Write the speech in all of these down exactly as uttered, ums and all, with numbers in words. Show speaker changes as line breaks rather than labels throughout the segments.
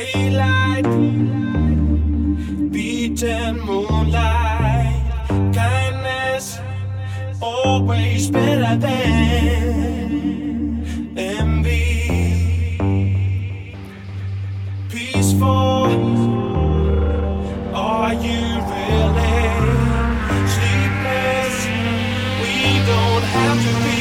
Daylight, beach and moonlight, kindness always better than envy. Peaceful, are you really? Sleepless, we don't have to be.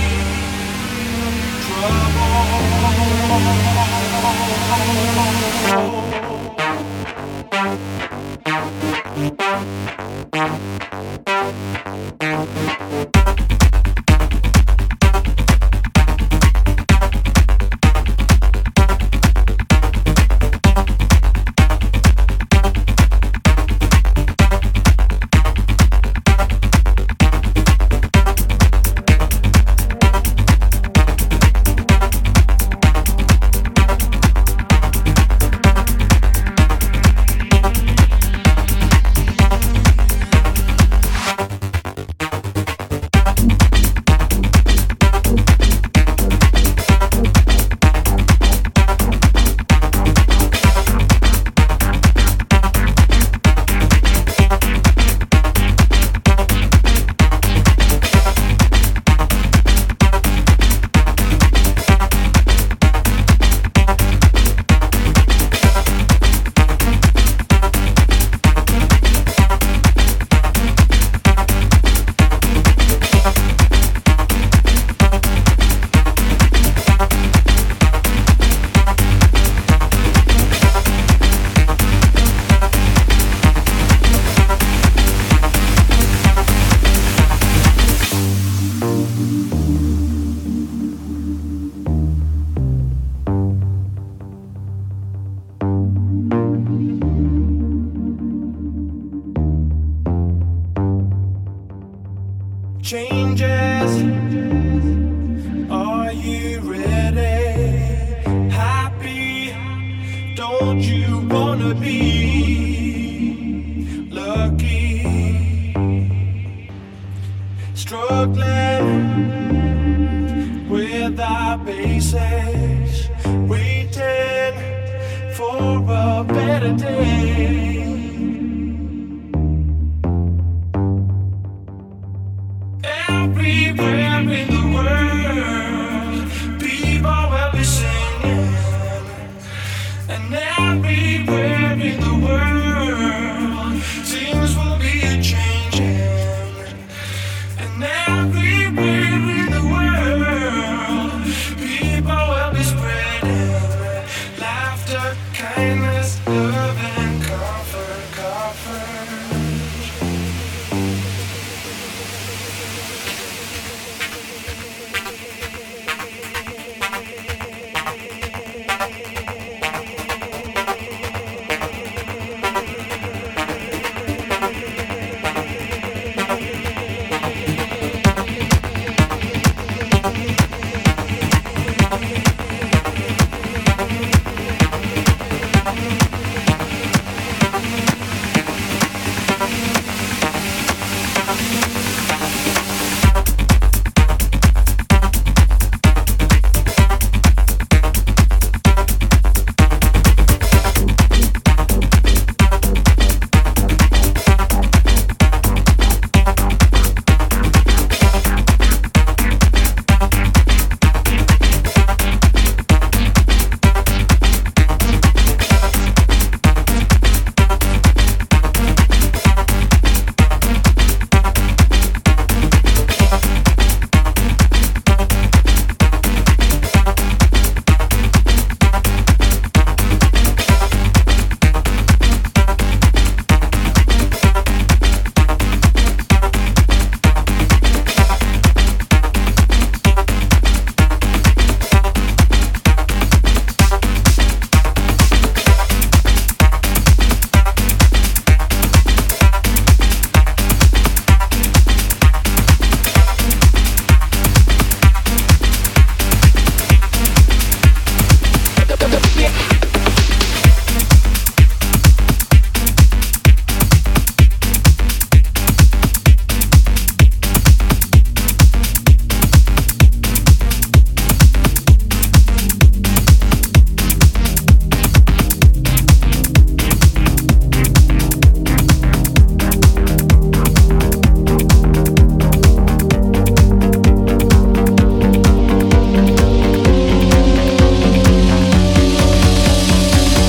Changes, are you ready? Happy, don't you wanna be lucky? Struggling with our basics, waiting for a better day. Everywhere in the world, people will be singing, and everywhere in the world, things will be changing, and everywhere in the world, people will be spreading laughter, kindness.